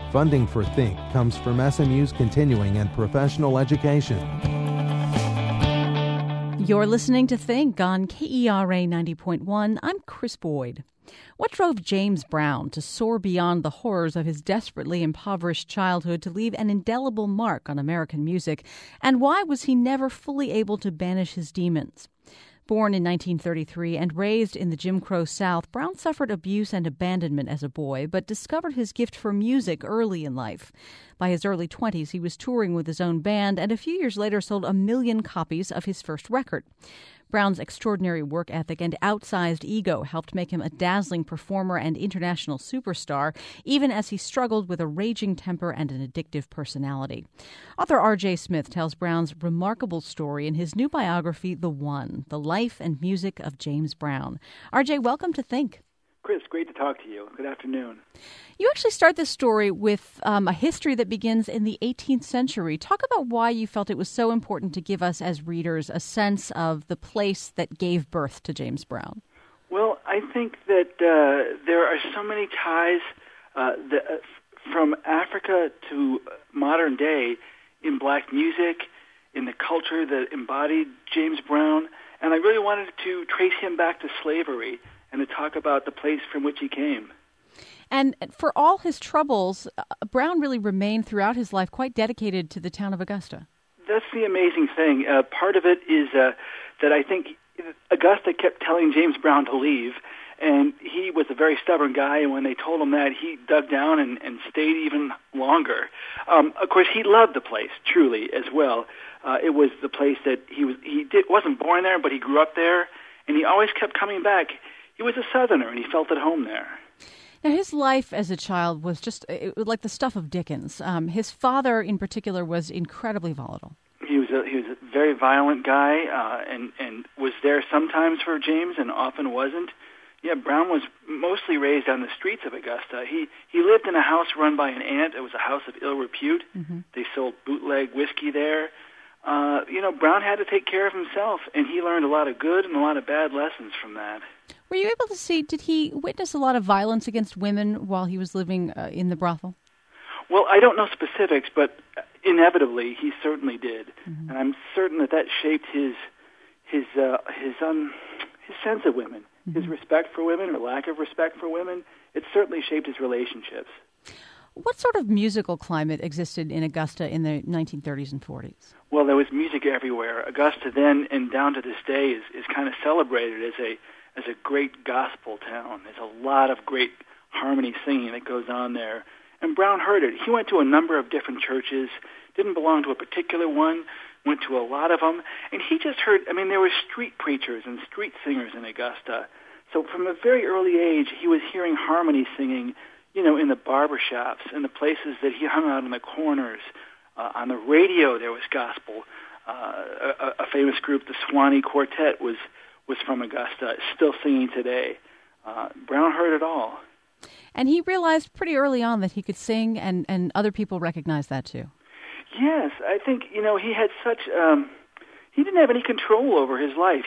Funding for Think comes from SMU's continuing and professional education. You're listening to Think on KERA 90.1. I'm Chris Boyd. What drove James Brown to soar beyond the horrors of his desperately impoverished childhood to leave an indelible mark on American music? And why was he never fully able to banish his demons? Born in 1933 and raised in the Jim Crow South, Brown suffered abuse and abandonment as a boy, but discovered his gift for music early in life. By his early 20s, he was touring with his own band, and a few years later sold 1 million copies of his first record. Brown's extraordinary work ethic and outsized ego helped make him a dazzling performer and international superstar, even as he struggled with a raging temper and an addictive personality. Author R.J. Smith tells Brown's remarkable story in his new biography, The One, The Life and Music of James Brown. R.J., welcome to Think. Chris, great to talk to you. Good afternoon. You actually start this story with a history that begins in the 18th century. Talk about why you felt it was so important to give us as readers a sense of the place that gave birth to James Brown. Well, I think that there are so many ties from Africa to modern day in black music, in the culture that embodied James Brown, and I really wanted to trace him back to slavery and to talk about the place from which he came. And for all his troubles, Brown really remained throughout his life quite dedicated to the town of Augusta. That's the amazing thing. Part of it is that I think Augusta kept telling James Brown to leave, and he was a very stubborn guy, and when they told him that, he dug down and stayed even longer. Of course, he loved the place, truly, as well. It was the place that wasn't born there, but he grew up there, and he always kept coming back. He was a Southerner, and he felt at home there. Now, his life as a child was it was like the stuff of Dickens. His father, in particular, was incredibly volatile. He was a very violent guy, and was there sometimes for James, and often wasn't. Yeah, Brown was mostly raised on the streets of Augusta. He lived in a house run by an aunt. It was a house of ill repute. Mm-hmm. They sold bootleg whiskey there. Brown had to take care of himself, and he learned a lot of good and a lot of bad lessons from that. Were you able to see, did he witness a lot of violence against women while he was living in the brothel? Well, I don't know specifics, but inevitably he certainly did. Mm-hmm. And I'm certain that shaped his sense of women, mm-hmm. his respect for women or lack of respect for women. It certainly shaped his relationships. What sort of musical climate existed in Augusta in the 1930s and 40s? Well, there was music everywhere. Augusta then and down to this day is kind of celebrated as a great gospel town. There's a lot of great harmony singing that goes on there. And Brown heard it. He went to a number of different churches, didn't belong to a particular one, went to a lot of them. And he just heard, there were street preachers and street singers in Augusta. So from a very early age, he was hearing harmony singing, in the barbershops, in the places that he hung out in the corners. On the radio, there was gospel. A famous group, the Swanee Quartet, was from Augusta, still singing today. Brown heard it all. And he realized pretty early on that he could sing, and other people recognized that too. Yes, I think, he had such, he didn't have any control over his life.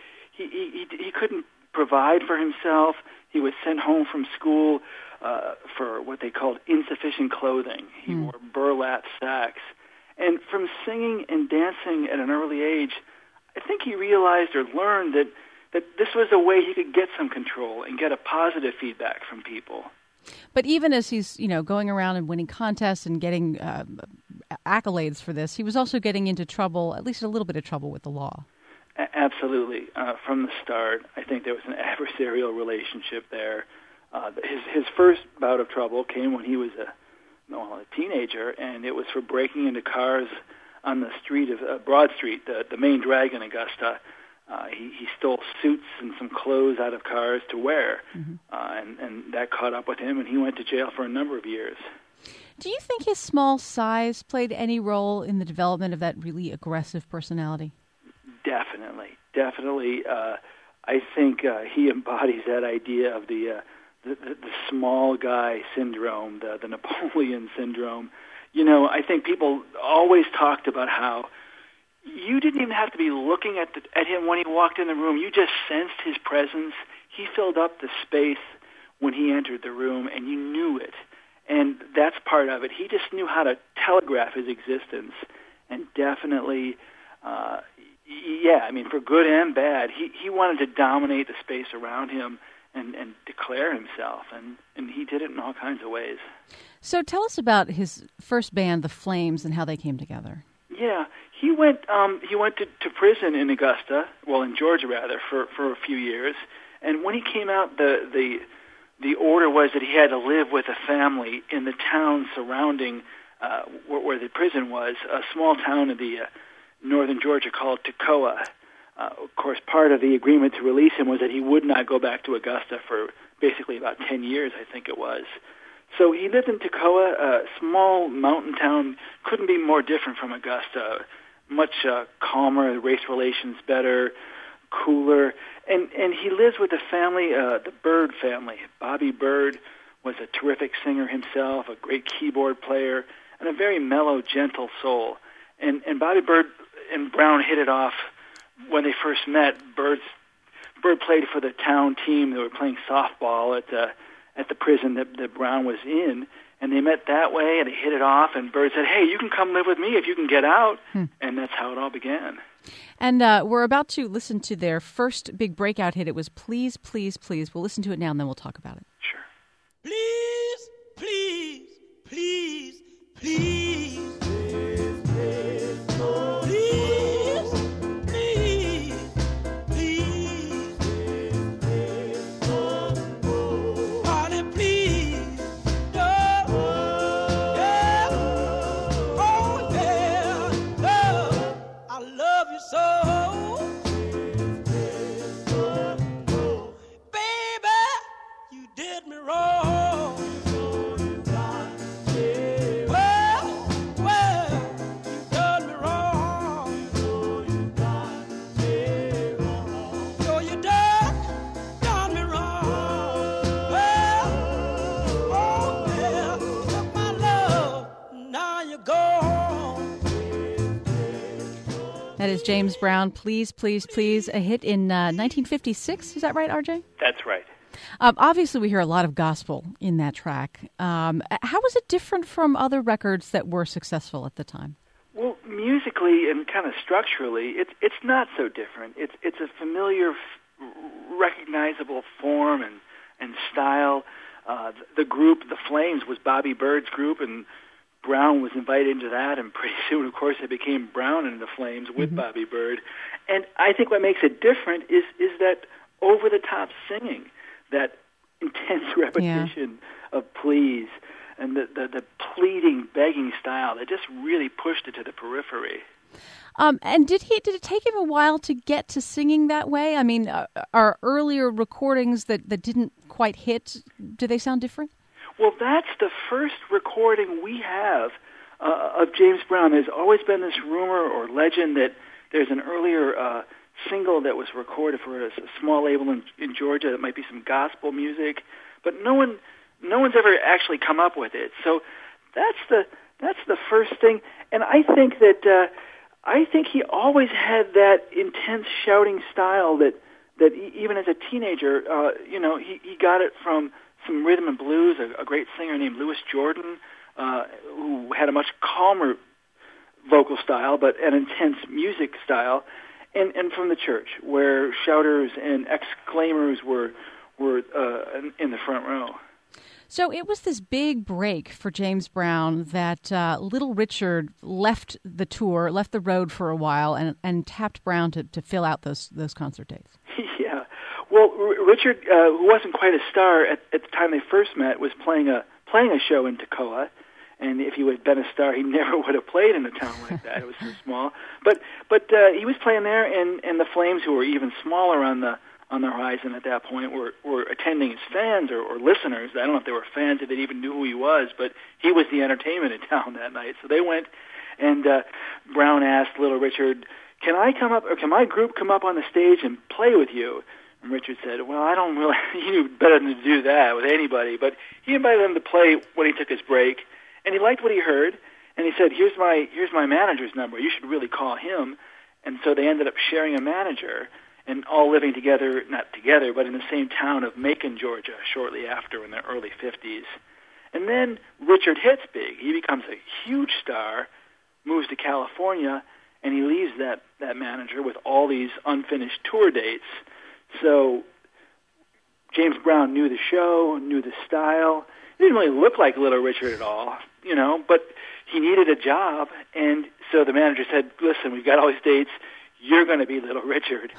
He couldn't provide for himself. He was sent home from school for what they called insufficient clothing. He wore burlap sacks. And from singing and dancing at an early age, I think he realized or learned that this was a way he could get some control and get a positive feedback from people. But even as he's, going around and winning contests and getting accolades for this, he was also getting into trouble, at least a little bit of trouble with the law. Absolutely. From the start, I think there was an adversarial relationship there. His first bout of trouble came when he was a teenager, and it was for breaking into cars on the street of Broad Street, the main drag in Augusta. He stole suits and some clothes out of cars to wear, mm-hmm. And that caught up with him, and he went to jail for a number of years. Do you think his small size played any role in the development of that really aggressive personality? Definitely. I think he embodies that idea of the small guy syndrome, the Napoleon syndrome. I think people always talked about how you didn't even have to be looking at him when he walked in the room. You just sensed his presence. He filled up the space when he entered the room, and you knew it. And that's part of it. He just knew how to telegraph his existence, and definitely, for good and bad, he wanted to dominate the space around him and declare himself, and he did it in all kinds of ways. So tell us about his first band, The Flames, and how they came together. Yeah, he went to prison in Augusta, in Georgia rather, for a few years, and when he came out, the order was that he had to live with a family in the town surrounding where the prison was, a small town in the northern Georgia called Toccoa. Of course, part of the agreement to release him was that he would not go back to Augusta for basically about 10 years, I think it was. So he lived in Toccoa, a small mountain town, couldn't be more different from Augusta, much calmer, race relations better, cooler. And he lives with a family, the Byrd family. Bobby Byrd was a terrific singer himself, a great keyboard player, and a very mellow, gentle soul. And Bobby Byrd and Brown hit it off when they first met. Byrd played for the town team. They were playing softball at the prison that Brown was in, and they met that way, and they hit it off, and Byrd said, "Hey, you can come live with me if you can get out," and that's how it all began. And we're about to listen to their first big breakout hit. It was Please, Please, Please. We'll listen to it now, and then we'll talk about it. Sure. Please, please, please, please. That is James Brown, Please, Please, Please, a hit in 1956. Is that right, RJ? That's right. Obviously, we hear a lot of gospel in that track. How was it different from other records that were successful at the time? Well, musically and kind of structurally, it's not so different. It's a familiar, recognizable form and style. The group, The Flames, was Bobby Byrd's group, and Brown was invited into that, and pretty soon, of course, it became Brown and the Flames with Bobby Byrd. And I think what makes it different is that over-the-top singing, that intense repetition of please, and the pleading, begging style that just really pushed it to the periphery. And did it take him a while to get to singing that way? I mean, are earlier recordings that didn't quite hit, do they sound different? Well, that's the first recording we have of James Brown. There's always been this rumor or legend that there's an earlier single that was recorded for a small label in Georgia that might be some gospel music, but no one's ever actually come up with it. So that's the first thing, and I think that he always had that intense shouting style that even as a teenager, he got it from some rhythm and blues, a great singer named Louis Jordan, who had a much calmer vocal style, but an intense music style, and from the church, where shouters and exclaimers were in the front row. So it was this big break for James Brown that Little Richard left the tour, left the road for a while, and tapped Brown to fill out those concert dates. Yeah. Well, Richard, who wasn't quite a star at the time they first met, was playing a show in Toccoa, and if he had been a star, he never would have played in a town like that. It was so small. But he was playing there, and the Flames, who were even smaller on the horizon at that point, were attending as fans or listeners. I don't know if they were fans, if they even knew who he was, but he was the entertainment in town that night. So they went, and Brown asked Little Richard, "Can I come up, or can my group come up on the stage and play with you?" And Richard said, "Well, I don't really." He knew better than to do that with anybody, but he invited them to play when he took his break, and he liked what he heard, and he said, "Here's my manager's number. You should really call him." And so they ended up sharing a manager, and all living together, not together, but in the same town of Macon, Georgia, shortly after in the early 50s. And then Richard hits big. He becomes a huge star, moves to California, and he leaves that manager with all these unfinished tour dates. So James Brown knew the show, knew the style. He didn't really look like Little Richard at all, but he needed a job, and so the manager said, listen, we've got all these dates, you're going to be Little Richard.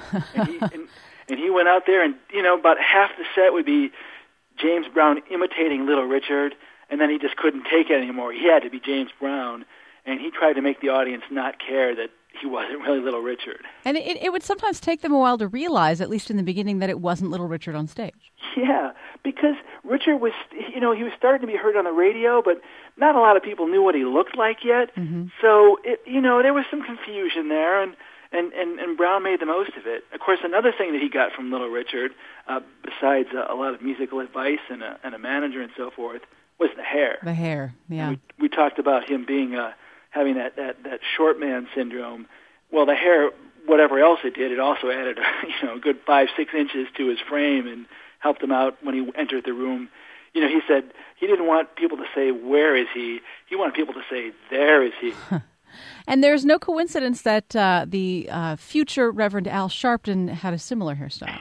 And he went out there, and, about half the set would be James Brown imitating Little Richard, and then he just couldn't take it anymore. He had to be James Brown, and he tried to make the audience not care that he wasn't really Little Richard. And it would sometimes take them a while to realize, at least in the beginning, that it wasn't Little Richard on stage. Yeah, because Richard was, he was starting to be heard on the radio, but not a lot of people knew what he looked like yet. Mm-hmm. So, there was some confusion there, and Brown made the most of it. Of course, another thing that he got from Little Richard, besides a lot of musical advice and a manager and so forth, was the hair. The hair, yeah. We talked about him being having that short man syndrome. Well, the hair, whatever else it did, it also added a good 5-6 inches to his frame and helped him out when he entered the room. He said he didn't want people to say, where is he? He wanted people to say, there is he. And there's no coincidence that the future Reverend Al Sharpton had a similar hairstyle.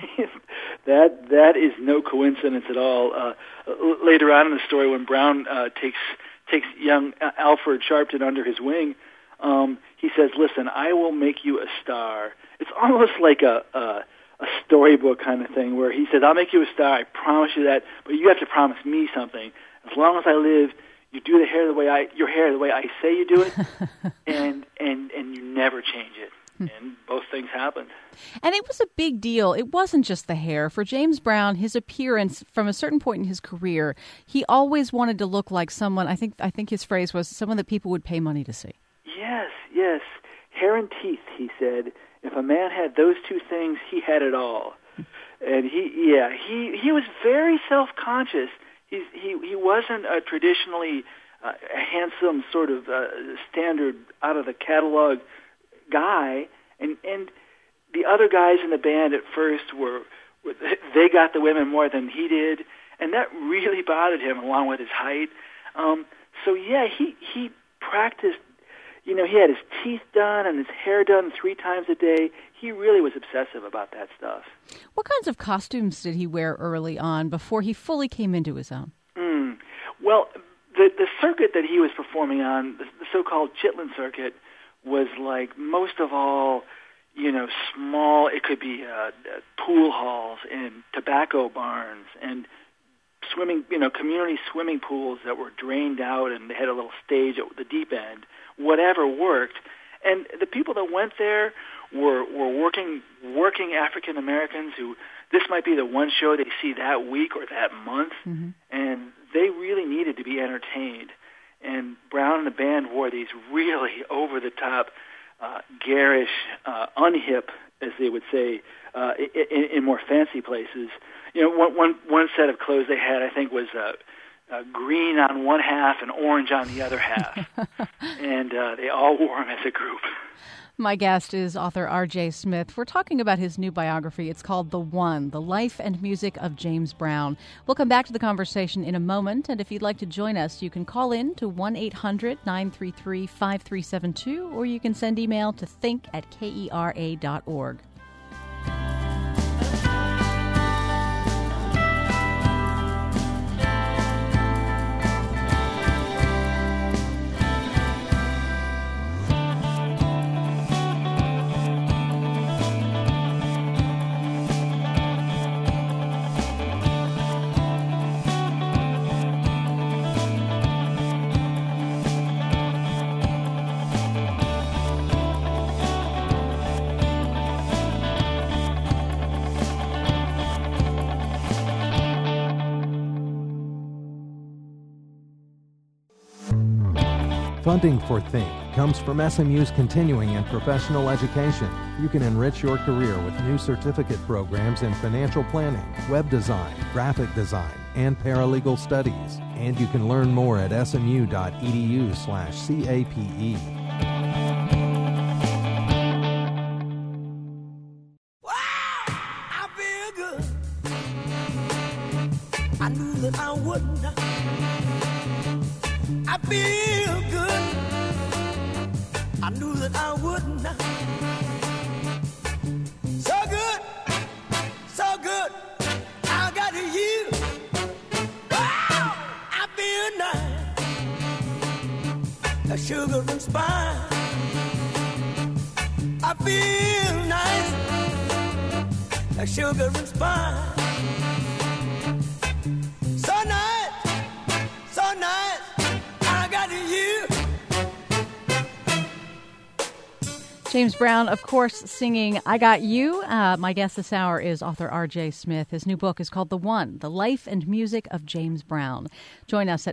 That is no coincidence at all. Later on in the story, when Brown takes young Alfred Sharpton under his wing, he says, listen, I will make you a star. It's almost like a storybook kind of thing where he says, I'll make you a star, I promise you that, but you have to promise me something. As long as I live, you do your hair the way I say you do it, and you never change it. And both things happened. And it was a big deal. It wasn't just the hair. For James Brown, his appearance from a certain point in his career, he always wanted to look like someone, I think his phrase was, someone that people would pay money to see. Yes. Hair and teeth, he said. If a man had those two things, he had it all. And he was very self-conscious. He wasn't a traditionally handsome sort of standard out of the catalog guy, and the other guys in the band at first they got the women more than he did, and that really bothered him along with his height. He practiced. He had his teeth done and his hair done 3 times a day. He really was obsessive about that stuff. What kinds of costumes did he wear early on before he fully came into his own? Well, the circuit that he was performing on, the so-called Chitlin circuit, was like most of all, small. It could be pool halls and tobacco barns and swimming, community swimming pools that were drained out and they had a little stage at the deep end. Whatever worked, and the people that went there were working African Americans who this might be the one show they see that week or that month, and they really needed to be entertained. And Brown and the band wore these really over-the-top, garish, unhip, as they would say, in more fancy places. One set of clothes they had, I think, was green on one half and orange on the other half. And they all wore them as a group. My guest is author R.J. Smith. We're talking about his new biography. It's called The One, The Life and Music of James Brown. We'll come back to the conversation in a moment, and if you'd like to join us, you can call in to 1-800-933-5372, or you can send email to think@kera.org. Funding for Think comes from SMU's continuing and professional education. You can enrich your career with new certificate programs in financial planning, web design, graphic design, and paralegal studies. And you can learn more at smu.edu/CAPE. I feel good. I knew that I would. feel good. I knew that I would not. So good, so good. I got you. Wow, I feel nice. A sugar and spice. I feel nice. A sugar and spice. So nice, so nice. I got you. James Brown, of course, singing I Got You. My guest this hour is author R.J. Smith. His new book is called The One, The Life and Music of James Brown. Join us at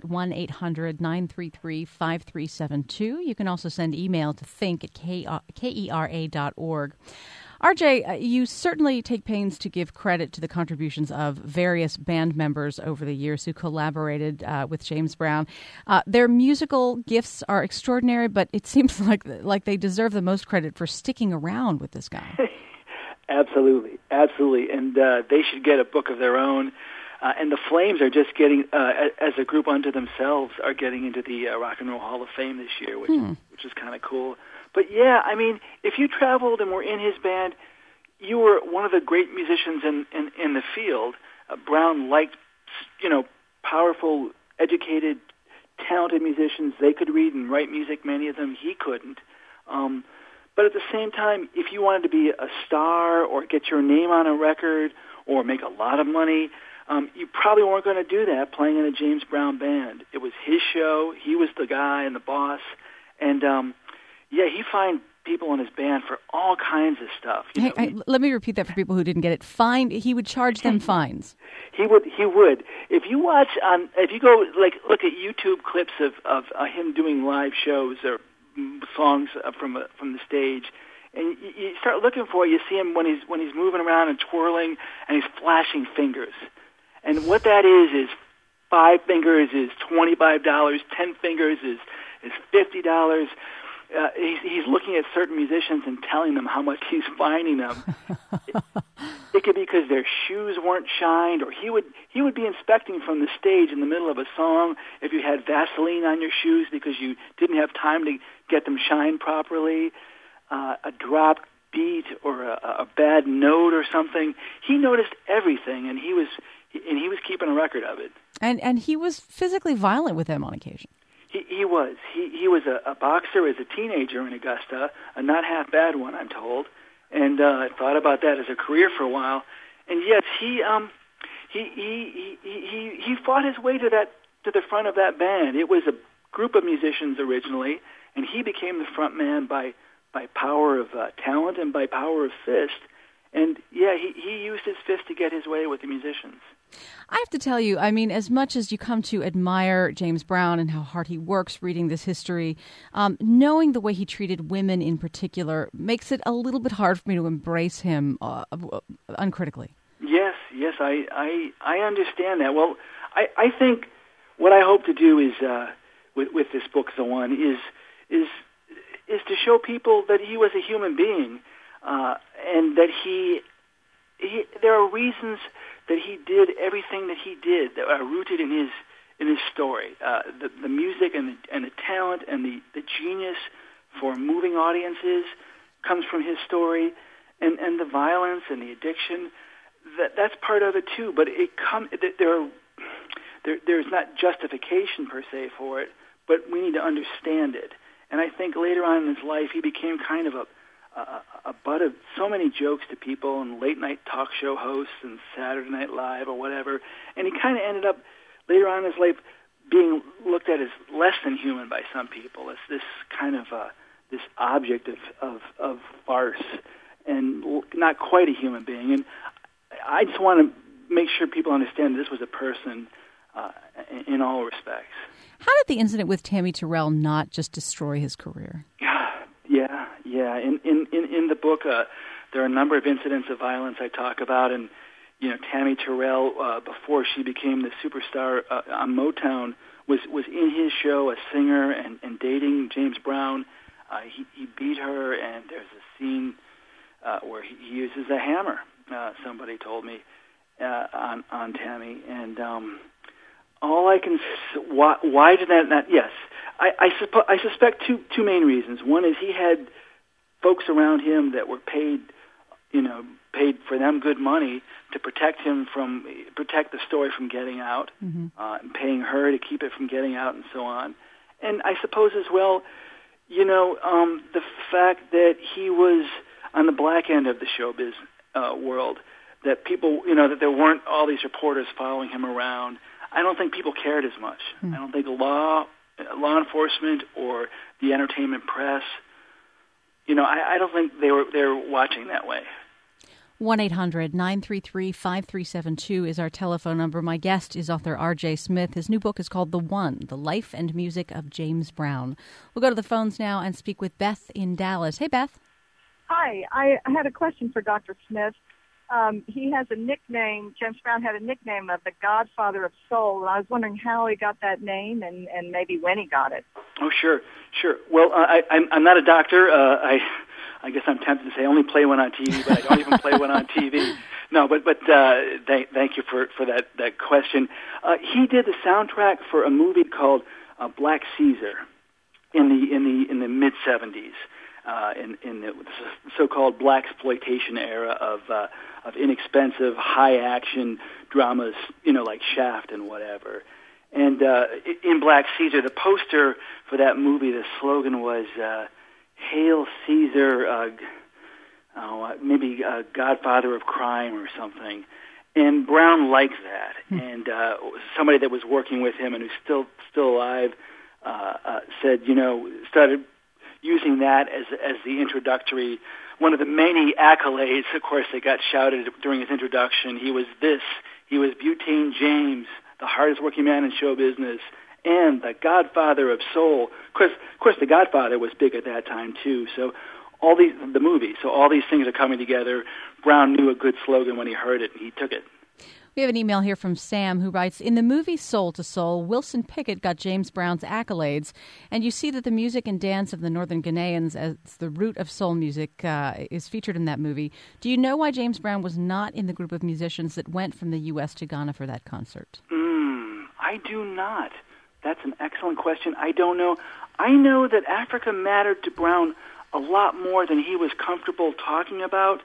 1-800-933-5372. You can also send email to think@kera.org. RJ, you certainly take pains to give credit to the contributions of various band members over the years who collaborated with James Brown. Their musical gifts are extraordinary, but it seems like they deserve the most credit for sticking around with this guy. Absolutely, absolutely, and they should get a book of their own. And the Flames are just getting, as a group unto themselves, are getting into the Rock and Roll Hall of Fame this year, which is kind of cool. But yeah, I mean, if you traveled and were in his band, you were one of the great musicians in the field. Brown liked, powerful, educated, talented musicians. They could read and write music. Many of them he couldn't. But at the same time, if you wanted to be a star or get your name on a record or make a lot of money, you probably weren't going to do that playing in a James Brown band. It was his show. He was the guy and the boss. And he find people in his band for all kinds of stuff. Let me repeat that for people who didn't get it. He would charge them fines. He would. If you watch if you go look at YouTube clips of him doing live shows or songs from the stage, and you start looking for it, you see him when he's moving around and twirling, and he's flashing fingers. And what that is 5 fingers is $25, 10 fingers is $50. He's looking at certain musicians and telling them how much he's fining them. It could be because their shoes weren't shined, or he would be inspecting from the stage in the middle of a song if you had Vaseline on your shoes because you didn't have time to get them shined properly, a dropped beat or a bad note or something. He noticed everything, and he was keeping a record of it. And he was physically violent with them on occasion. He was. He was a boxer as a teenager in Augusta, a not half bad one, I'm told, and thought about that as a career for a while. And yes, he fought his way to the front of that band. It was a group of musicians originally, and he became the front man by power of talent and by power of fist. And yeah, he used his fist to get his way with the musicians. I have to tell you, I mean, as much as you come to admire James Brown and how hard he works reading this history, knowing the way he treated women in particular makes it a little bit hard for me to embrace him uncritically. Yes, I understand that. Well, I think what I hope to do is with this book, The One, is to show people that he was a human being, and that there are reasons that he did everything that he did that are rooted in his story. The music and the talent and the genius for moving audiences comes from his story, and the violence and the addiction. That's part of it too. But there's not justification per se for it, but we need to understand it. And I think later on in his life, he became kind of a butt of so many jokes to people and late-night talk show hosts and Saturday Night Live or whatever. And he kind of ended up, later on in his life, being looked at as less than human by some people, as this kind of this object of farce and not quite a human being. And I just want to make sure people understand this was a person in all respects. How did the incident with Tammy Terrell not just destroy his career? Yeah. In the book, there are a number of incidents of violence I talk about, and Tammy Terrell, before she became the superstar on Motown, was in his show, a singer, and dating James Brown. He beat her, and there's a scene where he uses a hammer. Somebody told me on Tammy, and all I can why did that not? Yes, I suspect two main reasons. One is he had folks around him that were paid for them good money to protect the story from getting out, and paying her to keep it from getting out, and so on. And I suppose as well, the fact that he was on the black end of the showbiz world, that people, that there weren't all these reporters following him around. I don't think people cared as much. I don't think law enforcement or the entertainment press, I don't think they're watching that way. 1-800-933-5372 is our telephone number. My guest is author R.J. Smith. His new book is called The One, The Life and Music of James Brown. We'll go to the phones now and speak with Beth in Dallas. Hey, Beth. Hi. I had a question for Dr. Smith. He has a nickname, James Brown had a nickname of the Godfather of Soul, and I was wondering how he got that name and maybe when he got it. Oh, sure. Well, I'm not a doctor. I guess I'm tempted to say I only play one on TV, but I don't even play one on TV. No, but thank you for that question. He did the soundtrack for a movie called Black Caesar in the mid '70s. In the so-called blaxploitation era of inexpensive, high-action dramas, like Shaft and whatever. And in Black Caesar, the poster for that movie, the slogan was "Hail Caesar, maybe Godfather of Crime" or something. And Brown liked that, and somebody that was working with him and who's still alive said, started using that as the introductory, one of the many accolades, of course, that got shouted during his introduction. He was Butane James, the hardest working man in show business, and the Godfather of Soul. Of course, the Godfather was big at that time too. So all these things are coming together. Brown knew a good slogan when he heard it, and he took it. We have an email here from Sam who writes, in the movie Soul to Soul, Wilson Pickett got James Brown's accolades, and you see that the music and dance of the Northern Ghanaians as the root of soul music is featured in that movie. Do you know why James Brown was not in the group of musicians that went from the U.S. to Ghana for that concert? I do not. That's an excellent question. I don't know. I know that Africa mattered to Brown a lot more than he was comfortable talking about.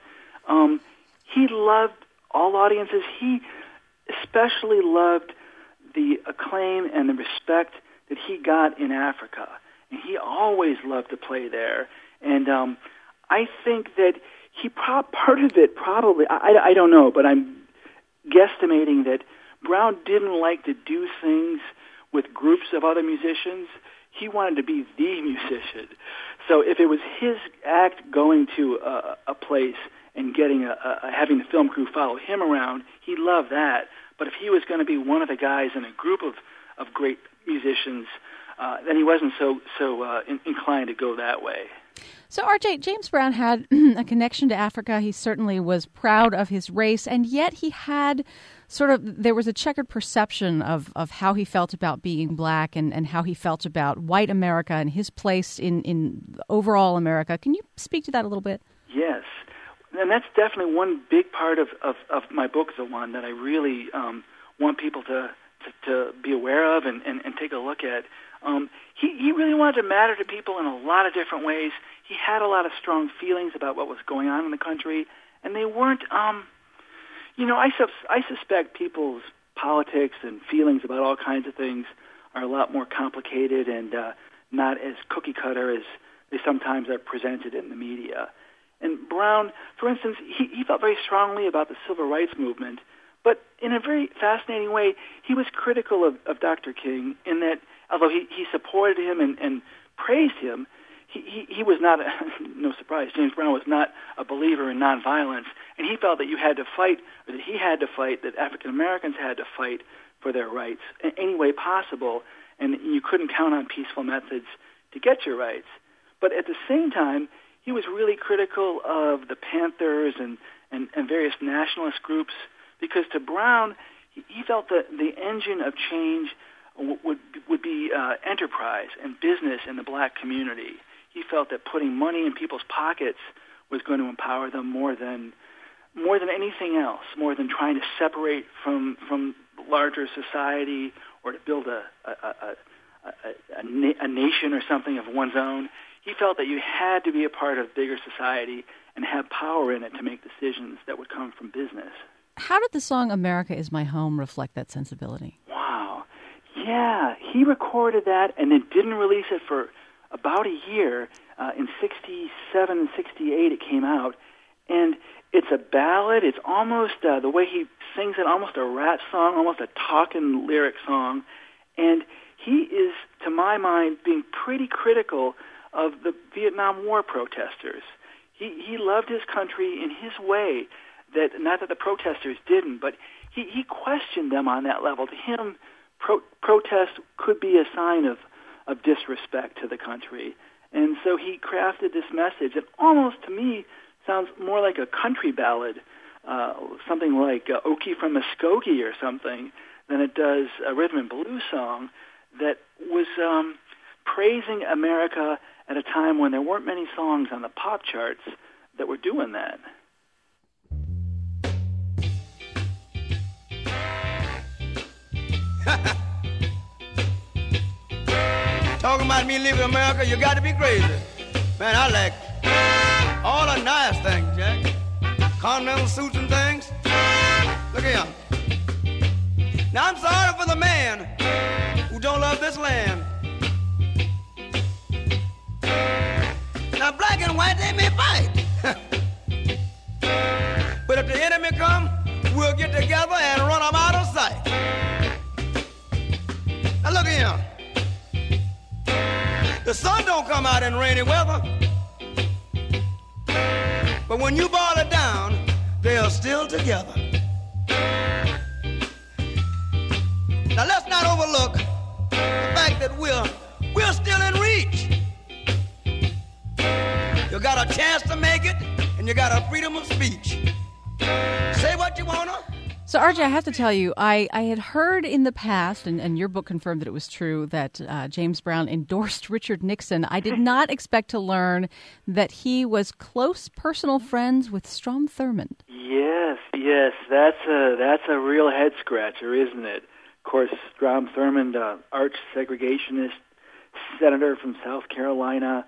He loved all audiences. He especially loved the acclaim and the respect that he got in Africa. And he always loved to play there. And I think that part of it probably, I don't know, but I'm guesstimating that Brown didn't like to do things with groups of other musicians. He wanted to be the musician. So if it was his act going to a place and getting having the film crew follow him around, he loved that. But if he was going to be one of the guys in a group of great musicians, then he wasn't so inclined to go that way. So, R.J., James Brown had a connection to Africa. He certainly was proud of his race, and yet he had there was a checkered perception of how he felt about being black and how he felt about white America and his place in overall America. Can you speak to that a little bit? Yes. And that's definitely one big part of my book, The One, that I really want people to be aware of and take a look at. He really wanted to matter to people in a lot of different ways. He had a lot of strong feelings about what was going on in the country, and they weren't, I suspect people's politics and feelings about all kinds of things are a lot more complicated and not as cookie-cutter as they sometimes are presented in the media. And Brown, for instance, he felt very strongly about the civil rights movement, but in a very fascinating way, he was critical of Dr. King in that, although he supported him and praised him, he was not, no surprise, James Brown was not a believer in nonviolence, and he felt that you had to fight, or that he had to fight, that African Americans had to fight for their rights in any way possible, and you couldn't count on peaceful methods to get your rights. But at the same time, he was really critical of the Panthers and various nationalist groups, because to Brown, he felt that the engine of change would be enterprise and business in the black community. He felt that putting money in people's pockets was going to empower them more than anything else, more than trying to separate from larger society or to build a a nation or something of one's own. He felt that you had to be a part of bigger society and have power in it to make decisions that would come from business. How did the song America Is My Home reflect that sensibility? Wow. Yeah, he recorded that and then didn't release it for about a year. In 67 and 68 it came out. And it's a ballad. It's almost, the way he sings it, almost a rap song, almost a talking lyric song. And he is, to my mind, being pretty critical of the Vietnam War protesters. He loved his country in his way, that not that the protesters didn't, but he questioned them on that level. To him, protest could be a sign of disrespect to the country. And so he crafted this message that almost, to me, sounds more like a country ballad, something like Okie from Muskogee or something, than it does a rhythm and blues song that was praising America at a time when there weren't many songs on the pop charts that were doing that. Talking about me leaving America, you got to be crazy. Man, I like all the nice things, Jack. Continental suits and things. Look here. Now, I'm sorry for the man who don't love this land. Now, black and white, they may fight. But if the enemy come, we'll get together and run them out of sight. Now, look here. The sun don't come out in rainy weather. But when you boil it down, they are still together. Now let's not overlook the fact that we're still in reach. You got a chance to make it, and you got a freedom of speech. Say what you wanna. So, RJ, I have to tell you, I had heard in the past, and your book confirmed that it was true, that James Brown endorsed Richard Nixon. I did not expect to learn that he was close personal friends with Strom Thurmond. Yes, that's a real head scratcher, isn't it? Of course, Strom Thurmond, arch segregationist senator from South Carolina,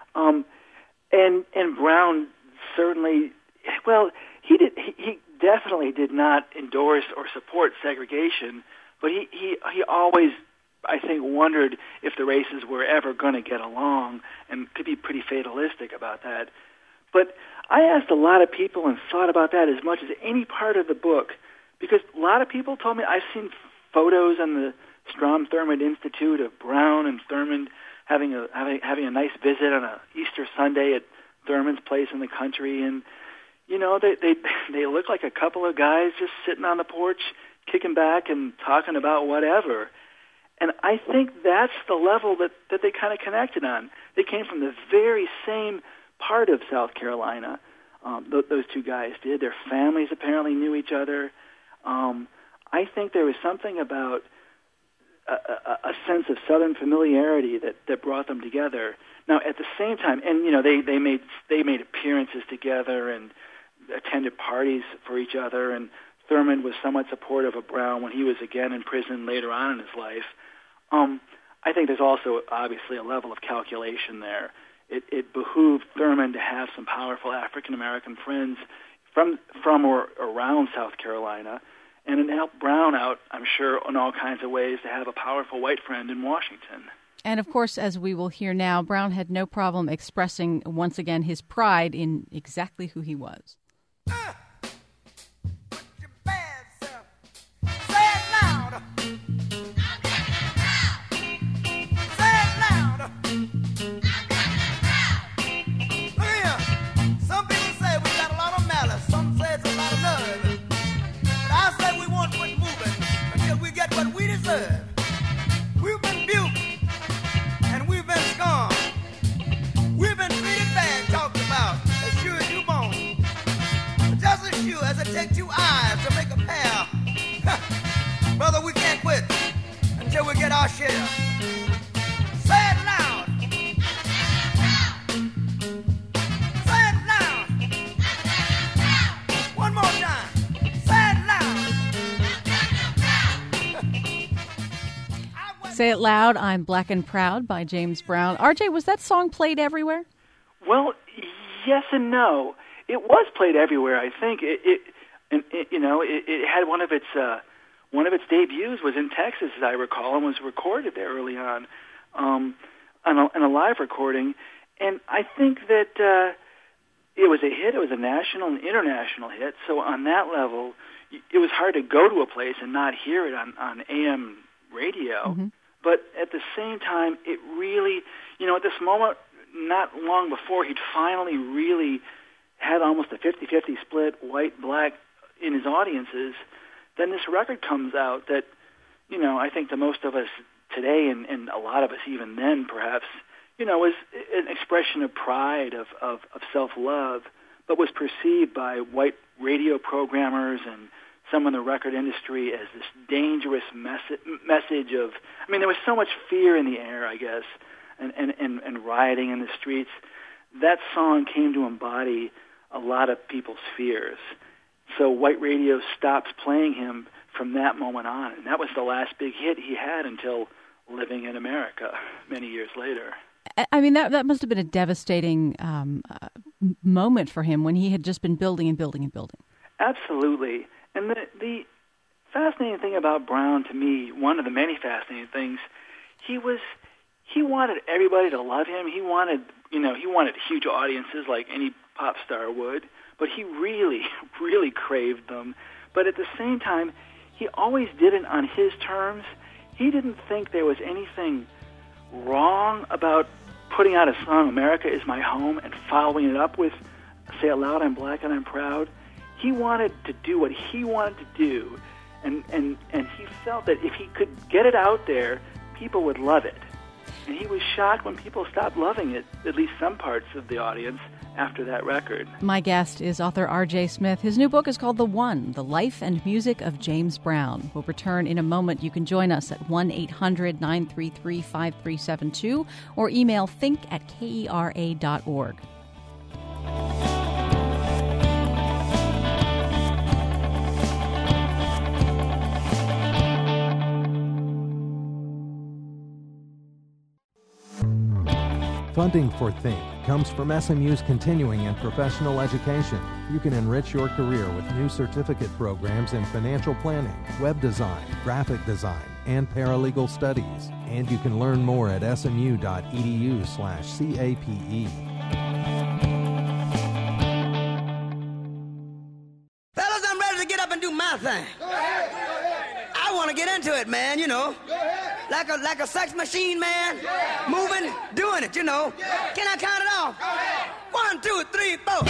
and Brown certainly, well, he definitely did not endorse or support segregation, but he always, I think, wondered if the races were ever going to get along, and could be pretty fatalistic about that. But I asked a lot of people and thought about that as much as any part of the book, because a lot of people told me, I've seen photos on the Strom Thurmond Institute of Brown and Thurmond having a nice visit on a Easter Sunday at Thurmond's place in the country, and you know, they look like a couple of guys just sitting on the porch, kicking back and talking about whatever. And I think that's the level that they kind of connected on. They came from the very same part of South Carolina. Those two guys did. Their families apparently knew each other. I think there was something about a sense of Southern familiarity that brought them together. Now, at the same time, and you know, they made appearances together and attended parties for each other, and Thurmond was somewhat supportive of Brown when he was again in prison later on in his life. I think there's also obviously a level of calculation there. It behooved Thurmond to have some powerful African-American friends from or around South Carolina, and it helped Brown out, I'm sure, in all kinds of ways to have a powerful white friend in Washington. And, of course, as we will hear now, Brown had no problem expressing, once again, his pride in exactly who he was. Put your bad self. Say it loud. Say it loud. Look here. Some people say we got a lot of malice. Some say it's a lot of love. But I say we won't quit moving until we get what we deserve. We've been buked and we've been scorned. We've been treated bad, talked about as sure as you born. Say It Loud, I'm Black and Proud by James Brown. RJ, was that song played everywhere? Well, yes and no. It was played everywhere. I think it had one of its debuts was in Texas, as I recall, and was recorded there early on a live recording. And I think that it was a hit. It was a national and international hit. So on that level, it was hard to go to a place and not hear it on AM radio. Mm-hmm. But at the same time, it really, at this moment, not long before, he'd finally really had almost a 50-50 split, white-black, in his audiences. Then this record comes out that, I think the most of us today, and a lot of us even then perhaps, was an expression of pride, of self-love, but was perceived by white radio programmers and some in the record industry as this dangerous message of, there was so much fear in the air, I guess, and rioting in the streets. That song came to embody a lot of people's fears. So white radio stopped playing him from that moment on, and that was the last big hit he had until Living in America many years later. That must have been a devastating moment for him when he had just been building and building and building. Absolutely. And the fascinating thing about Brown, to me, one of the many fascinating things, he wanted everybody to love him. He wanted huge audiences like any pop star would, but he really, really craved them. But at the same time, he always did it on his terms. He didn't think there was anything wrong about putting out a song, America Is My Home, and following it up with Say It Loud, I'm Black and I'm Proud. He wanted to do what he wanted to do, and he felt that if he could get it out there, people would love it. And he was shocked when people stopped loving it, at least some parts of the audience, after that record. My guest is author R.J. Smith. His new book is called The One, The Life and Music of James Brown. We'll return in a moment. You can join us at 1-800-933-5372 or email think@kera.org. Funding for Think comes from SMU's continuing and professional education. You can enrich your career with new certificate programs in financial planning, web design, graphic design, and paralegal studies. And you can learn more at smu.edu/CAPE. Fellas, I'm ready to get up and do my thing. Go ahead. I want to get into it, man, Go ahead. Like a sex machine, man. Yeah. Moving, doing it, Yeah. Can I count it off? Go ahead. 1, 2, 3, 4.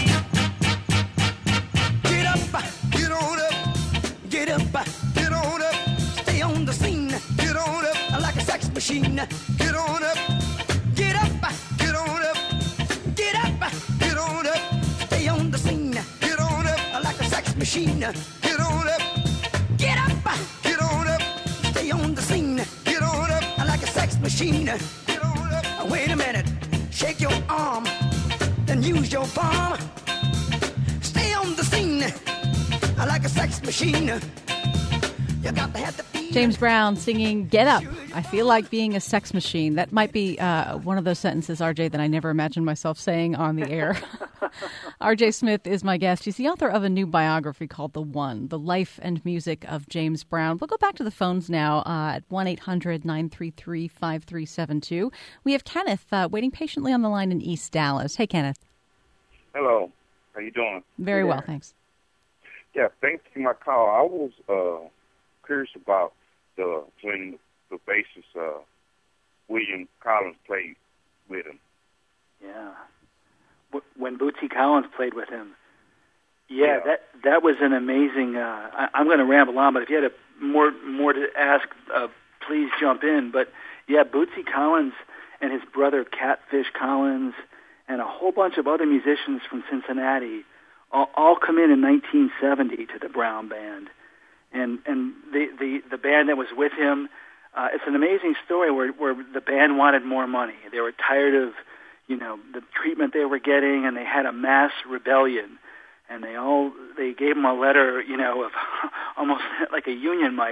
Get up, Get on up. get up, Get on up. stay on the scene. Get on up. Like a sex machine. Get on up. Get up, Get on up. get up, Get on up. stay on the scene. Get on up. Like a sex machine. Get on up. Get up, Get on up. stay on the scene. Get on up. Like a sex machine. Get on up. Wait a minute, shake your arm, then use your palm. Stay on the scene, like a sex machine. You got to have the feeling. James Brown singing Get Up. I feel like being a sex machine. That might be one of those sentences, RJ, that I never imagined myself saying on the air. RJ Smith is my guest. He's the author of a new biography called The One, The Life and Music of James Brown. We'll go back to the phones now at 1-800-933-5372. We have Kenneth waiting patiently on the line in East Dallas. Hey, Kenneth. Hello. How you doing? Very well, thanks. Yeah, thanks for my call. I was curious about when the bassist William Collins played with him. Yeah. When Bootsy Collins played with him. Yeah. That was an amazing... I'm going to ramble on, but if you had more to ask, please jump in. But, yeah, Bootsy Collins and his brother Catfish Collins and a whole bunch of other musicians from Cincinnati all come in 1970 to the Brown Band. And the band that was with him, it's an amazing story where the band wanted more money. They were tired of, the treatment they were getting, and they had a mass rebellion. And they gave him a letter, of almost like a union might,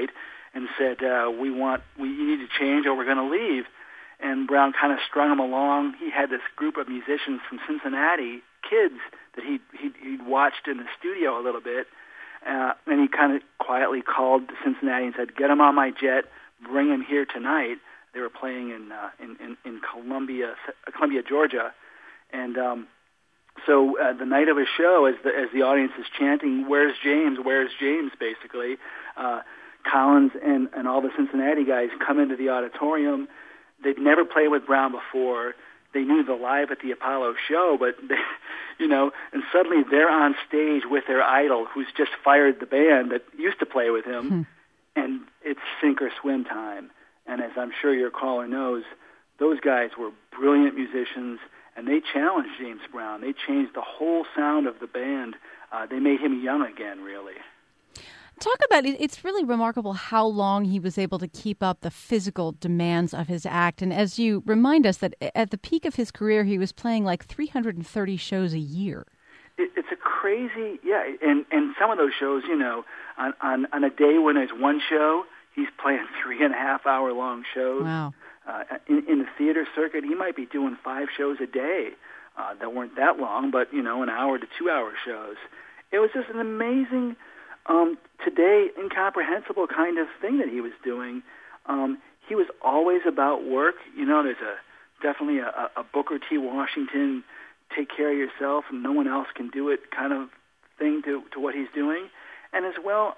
and said, you need to change or we're going to leave. And Brown kind of strung him along. He had this group of musicians from Cincinnati, kids that he'd watched in the studio a little bit, and he kind of quietly called to Cincinnati and said, "Get him on my jet, bring him here tonight." They were playing in Columbia, Georgia, and so the night of a show, as the audience is chanting, "Where's James? Where's James?" basically, Collins and all the Cincinnati guys come into the auditorium. They'd never played with Brown before. They knew the Live at the Apollo show, but and suddenly they're on stage with their idol, who's just fired the band that used to play with him, and it's sink or swim time. And as I'm sure your caller knows, those guys were brilliant musicians, and they challenged James Brown. They changed the whole sound of the band. They made him young again, really. Talk about it. It's really remarkable how long he was able to keep up the physical demands of his act. And as you remind us that at the peak of his career, he was playing like 330 shows a year. It's a crazy, and some of those shows, on a day when there's one show, he's playing 3.5-hour long shows. Wow. In the theater circuit, he might be doing 5 shows a day that weren't that long, but, an hour to 2-hour shows. It was just an amazing, today incomprehensible kind of thing that he was doing. He was always about work. There's definitely a Booker T. Washington, take care of yourself and no one else can do it kind of thing to what he's doing. And as well,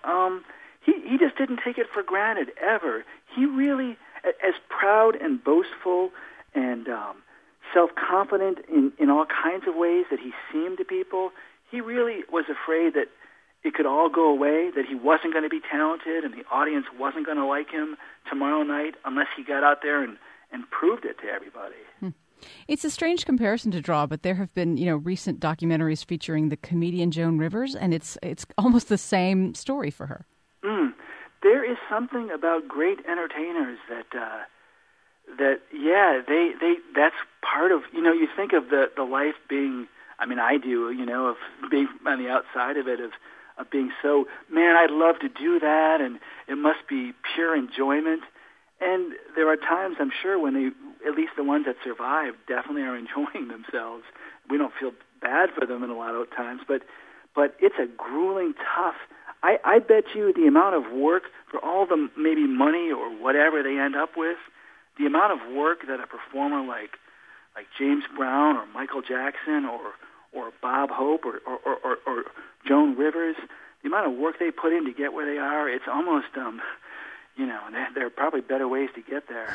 he just didn't take it for granted ever. He really, as proud and boastful and self-confident in all kinds of ways that he seemed to people, he really was afraid that it could all go away, that he wasn't going to be talented and the audience wasn't going to like him tomorrow night unless he got out there and proved it to everybody. It's a strange comparison to draw, but there have been, recent documentaries featuring the comedian Joan Rivers, and it's almost the same story for her. There is something about great entertainers that's part of, you think of the life being, I do, of being on the outside of it, of being so, man, I'd love to do that, and it must be pure enjoyment. And there are times, I'm sure, when they, at least the ones that survive, definitely are enjoying themselves. We don't feel bad for them in a lot of times, but it's a grueling, tough. I bet you the amount of work for all the maybe money or whatever they end up with, the amount of work that a performer like James Brown or Michael Jackson or Bob Hope or Joan Rivers, the amount of work they put in to get where they are, it's almost, there are probably better ways to get there.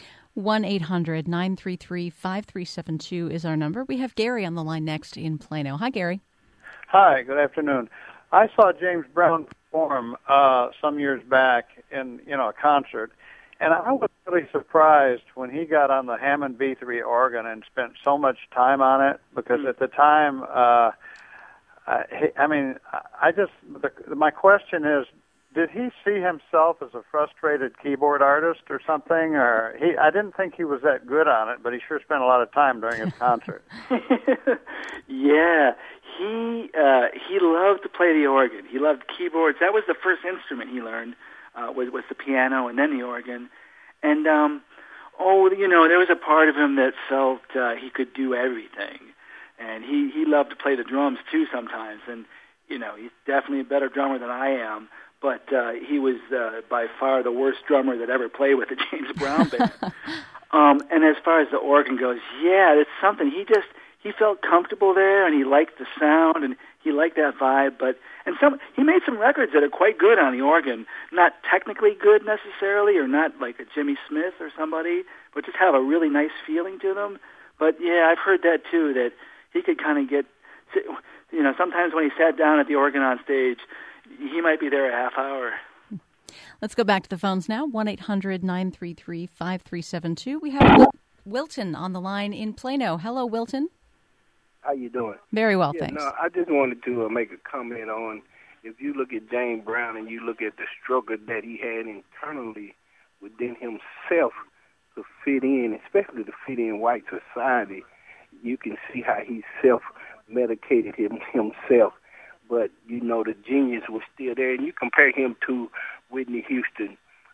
1-800-933-5372 is our number. We have Gary on the line next in Plano. Hi, Gary. Hi, good afternoon. I saw James Brown perform some years back in a concert, and I was really surprised when he got on the Hammond B3 organ and spent so much time on it, because at the time, my question is, did he see himself as a frustrated keyboard artist or something? Or I didn't think he was that good on it, but he sure spent a lot of time during his concert. Yeah, he loved to play the organ. He loved keyboards. That was the first instrument he learned, was the piano and then the organ. And there was a part of him that felt he could do everything, and he loved to play the drums too sometimes. And he's definitely a better drummer than I am. But he was by far the worst drummer that ever played with the James Brown band. And as far as the organ goes, it's something. He felt comfortable there, and he liked the sound, and he liked that vibe. He made some records that are quite good on the organ. Not technically good necessarily, or not like a Jimmy Smith or somebody, but just have a really nice feeling to them. But I've heard that too, that he could kind of get, sometimes when he sat down at the organ on stage, he might be there a half hour. Let's go back to the phones now. 1-800-933-5372. We have Wilton on the line in Plano. Hello, Wilton. How you doing? Very well, thanks. No, I just wanted to make a comment on, if you look at James Brown and you look at the struggle that he had internally within himself to fit in, especially to fit in white society, you can see how he self-medicated himself. But, the genius was still there. And you compare him to Whitney Houston,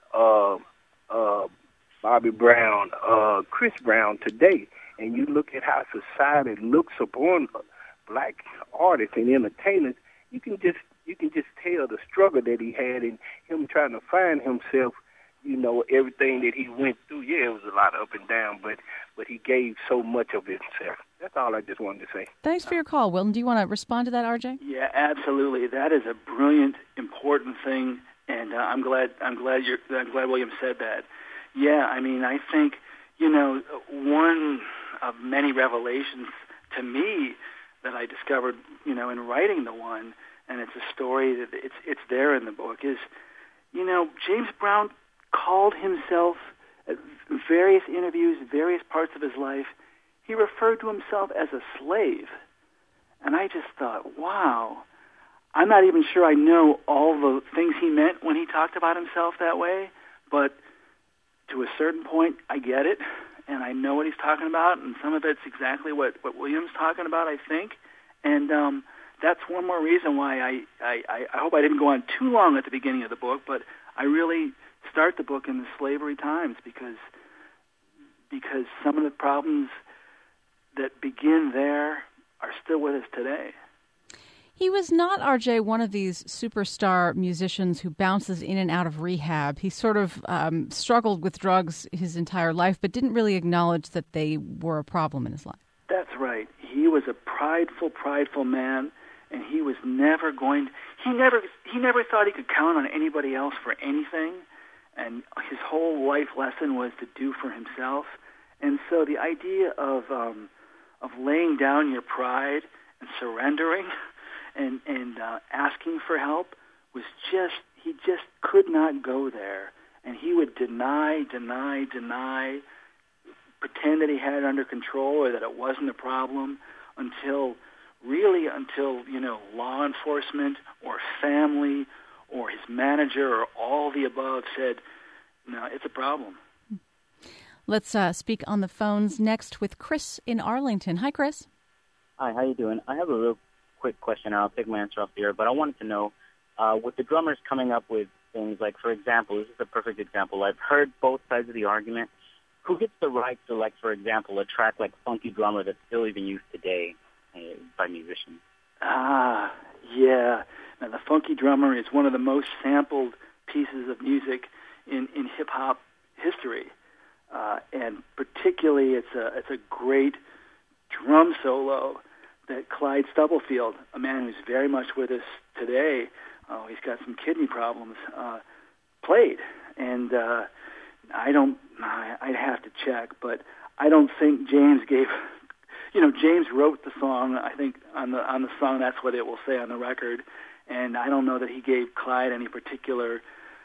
Bobby Brown, Chris Brown today, and you look at how society looks upon black artists and entertainers, you can just tell the struggle that he had in him trying to find himself. You know, everything that he went through. Yeah, it was a lot up and down, but he gave so much of himself. That's all I just wanted to say. Thanks for your call, Wilton. Do you want to respond to that, RJ? Yeah, absolutely. That is a brilliant, important thing, and I'm glad William said that. Yeah, I mean, I think, you know, one of many revelations to me that I discovered, you know, in writing the one, and it's a story that it's there in the book, is, you know, James Brown called himself, at various interviews, various parts of his life, he referred to himself as a slave. And I just thought, wow, I'm not even sure I know all the things he meant when he talked about himself that way, but to a certain point, I get it, and I know what he's talking about, and some of it's exactly what William's talking about, I think. And that's one more reason why I hope I didn't go on too long at the beginning of the book, but I really start the book in the slavery times because some of the problems that begin there are still with us today. He was not, RJ, one of these superstar musicians who bounces in and out of rehab. He sort of struggled with drugs his entire life, but didn't really acknowledge that they were a problem in his life. That's right. He was a prideful man, and he was never going to, he never thought he could count on anybody else for anything. And his whole life lesson was to do for himself. And so the idea of laying down your pride and surrendering and asking for help was he just could not go there. And he would deny, pretend that he had it under control or that it wasn't a problem until, you know, law enforcement or family or his manager or all the above said, no, it's a problem. Let's speak on the phones next with Chris in Arlington. Hi, Chris. Hi, how you doing? I have a real quick question. I'll take my answer off the air, but I wanted to know, with the drummers coming up with things like, for example, this is a perfect example. I've heard both sides of the argument. Who gets the right to, like, for example, a track like Funky Drummer that's still even used today by musicians? Yeah. Now, the Funky Drummer is one of the most sampled pieces of music in hip-hop history. And particularly, it's a great drum solo that Clyde Stubblefield, a man who's very much with us today, he's got some kidney problems, played. And I'd have to check, but I don't think James gave, you know, James wrote the song, I think on the song, that's what it will say on the record, and I don't know that he gave Clyde any particular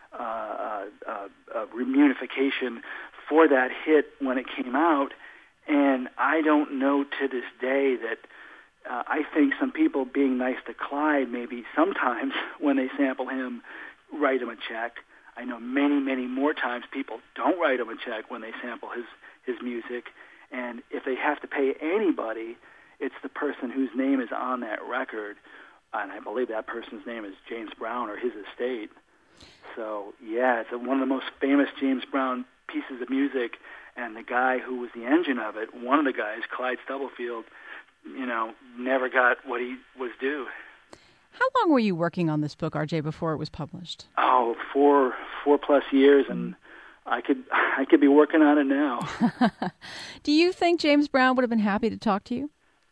remunification for that hit when it came out, and I don't know to this day that I think some people being nice to Clyde maybe sometimes when they sample him write him a check. I know many more times people don't write him a check when they sample his music, and if they have to pay anybody, it's the person whose name is on that record, and I believe that person's name is James Brown or his estate. So, yeah, it's one of the most famous James Brown pieces of music, and the guy who was the engine of it, one of the guys, Clyde Stubblefield, you know, never got what he was due. How long were you working on this book, RJ, before it was published? Oh, four plus years, and I could be working on it now. Do you think James Brown would have been happy to talk to you?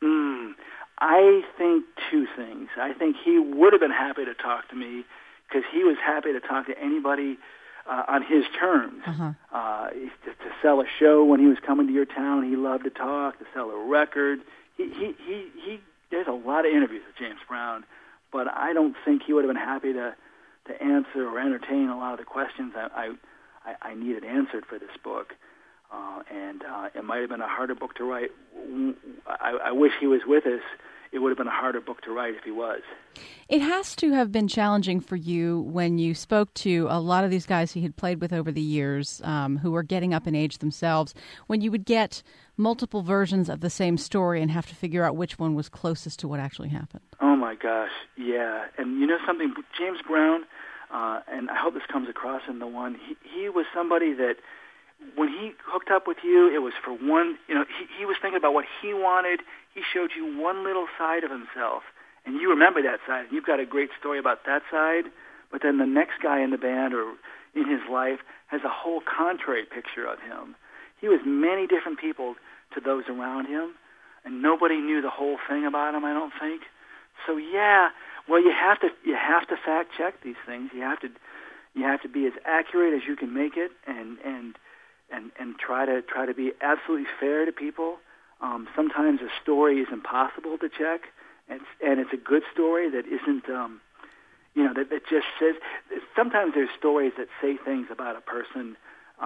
I think two things. I think he would have been happy to talk to me because he was happy to talk to anybody on his terms. To sell a show when he was coming to your town, he loved to talk. To sell a record, he there's a lot of interviews with James Brown, but I don't think he would have been happy to answer or entertain a lot of the questions I needed answered for this book. And it might have been a harder book to write. I wish he was with us. It would have been a harder book to write if he was. It has to have been challenging for you when you spoke to a lot of these guys he had played with over the years who were getting up in age themselves, when you would get multiple versions of the same story and have to figure out which one was closest to what actually happened. Oh, my gosh, yeah. And you know something, James Brown, and I hope this comes across in the one, he was somebody that when he hooked up with you, it was for one, he was thinking about what he wanted. He showed you one little side of himself, and you remember that side. You've got a great story about that side, but then the next guy in the band or in his life has a whole contrary picture of him. He was many different people to those around him, and nobody knew the whole thing about him, I don't think. So yeah, well, you have to fact check these things. You have to be as accurate as you can make it, and try to be absolutely fair to people. Sometimes a story is impossible to check, and it's a good story that isn't, that just says. Sometimes there's stories that say things about a person.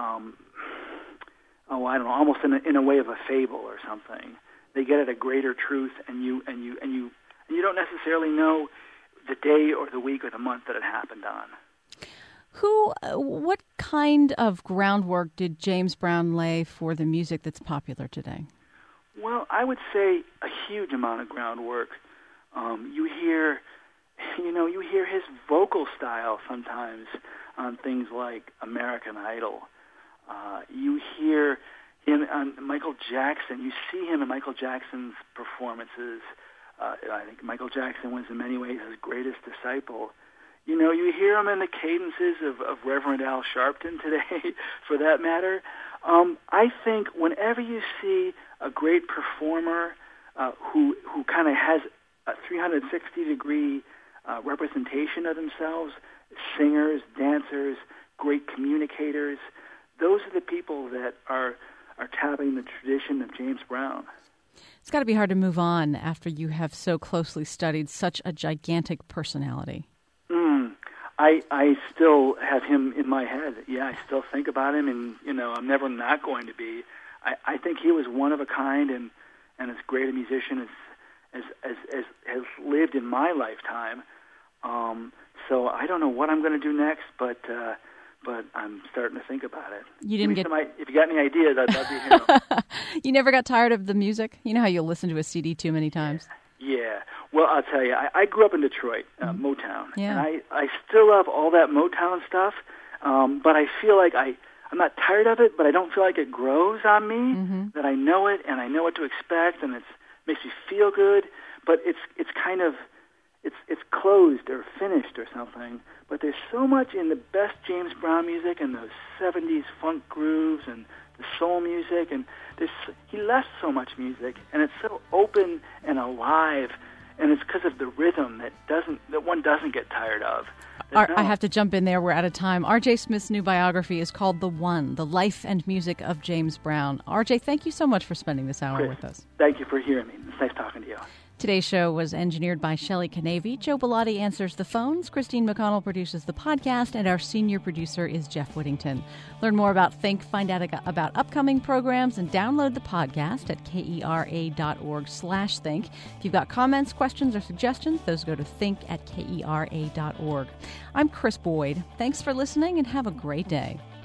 I don't know, almost in a way of a fable or something. They get at a greater truth, and you don't necessarily know the day or the week or the month that it happened on. What kind of groundwork did James Brown lay for the music that's popular today? Well, I would say a huge amount of groundwork. You hear his vocal style sometimes on things like American Idol. You hear him on Michael Jackson. You see him in Michael Jackson's performances. I think Michael Jackson was in many ways his greatest disciple. You hear him in the cadences of Reverend Al Sharpton today, for that matter. I think whenever you see a great performer who kind of has a 360-degree representation of themselves, singers, dancers, great communicators, those are the people that are tapping the tradition of James Brown. It's got to be hard to move on after you have so closely studied such a gigantic personality. I still have him in my head. Yeah, I still think about him, and I'm never not going to be. I think he was one of a kind, and as great a musician as has lived in my lifetime. So I don't know what I'm going to do next, but I'm starting to think about it. You didn't if you got any ideas, I'd love to hear them. You never got tired of the music? You know how you'll listen to a CD too many times? Yeah. Well, I'll tell you, I grew up in Detroit, Motown, yeah. And I still love all that Motown stuff, but I feel like I'm not tired of it, but I don't feel like it grows on me, that I know it, and I know what to expect, and it makes me feel good, but it's kind of, it's closed or finished or something, but there's so much in the best James Brown music and those 70s funk grooves and the soul music, and he left so much music, and it's so open and alive, and it's because of the rhythm that one doesn't get tired of. I have to jump in there. We're out of time. R.J. Smith's new biography is called The One, The Life and Music of James Brown. R.J., thank you so much for spending this hour Chris, with us. Thank you for hearing me. It's nice talking to you. Today's show was engineered by Shelley Canavy. Joe Bellotti answers the phones. Christine McConnell produces the podcast, and our senior producer is Jeff Whittington. Learn more about Think, find out about upcoming programs, and download the podcast at kera.org/think. If you've got comments, questions, or suggestions, those go to think@kera.org. I'm Chris Boyd. Thanks for listening, and have a great day.